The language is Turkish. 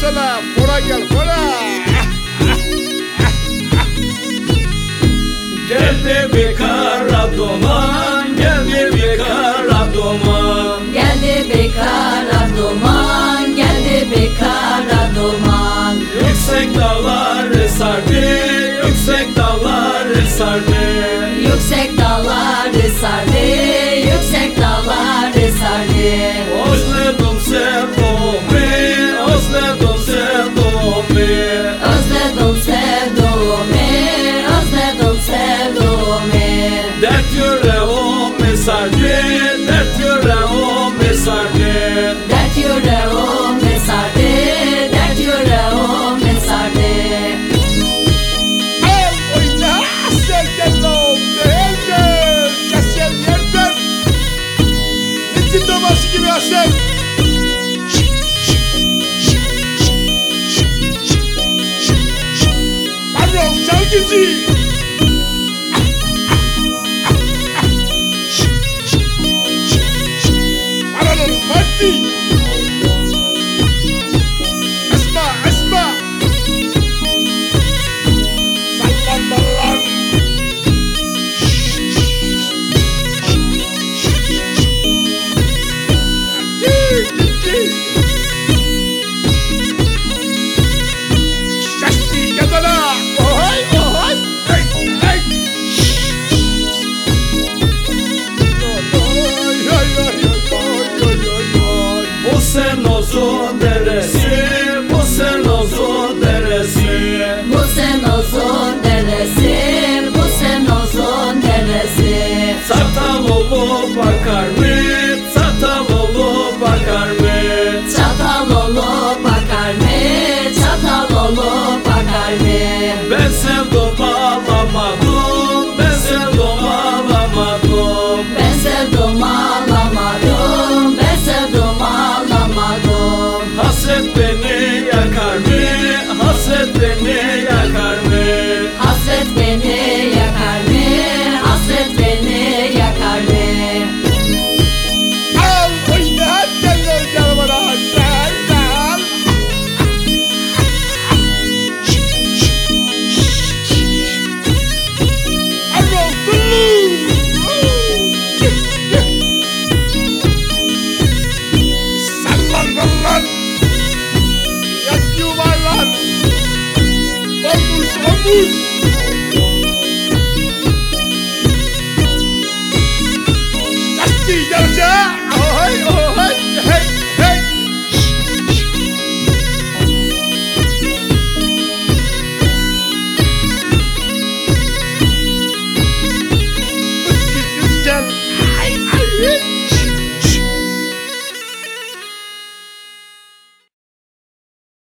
sana. Fora gel fora. Geldi bir kara duman, geldi bir kara duman. Geldi bir kara duman, geldi bir kara duman. Yüksek dağları sardı, yüksek dağları sardı. Yüksek dağları sardı, yüksek dağları sardı. Özledim sevduğumu, özledim sevduğumu. Özledim sevduğumu, özledim sevduğumu. Dert yüreğimi sardı, dert yüreğimi sardı. Dert yüreğimi sardı, dert yüreğimi sardı. Al oyna. Sergen oğlum. Değerler. Kesel yerden. İçin doması gibi asel. Marol çalgıcı. Marol Fatih. Esma, Esma. Sallan ballan. Şaştı kadına. Ohay, ohay. Hey, hey. Oy, oy, oy, oy, oy, oy, oy. Bu sen uzun deresi, bu sen uzun deresi. Bu sen uzun deresi, bu sen uzun deresi. Çatal olup bakar mı? Çatal olup bakar mı? Çatal olup bakar mı? Çatal olup bakar mı? Ben sevdim ağlamadım, ben sevdim ağlamadım. Ben sevdim ağlamadım, ben sevdim ağlamadım. Hasret beni yakar mı? Hasret beni yakar mı? Hasret beni yakar mı? Hasret beni yakar mı? Al oyna. Gel gel bana. Gel gel. Marol Dulu. Sallan ballan. Yak yuvarlan. Omuz omuz.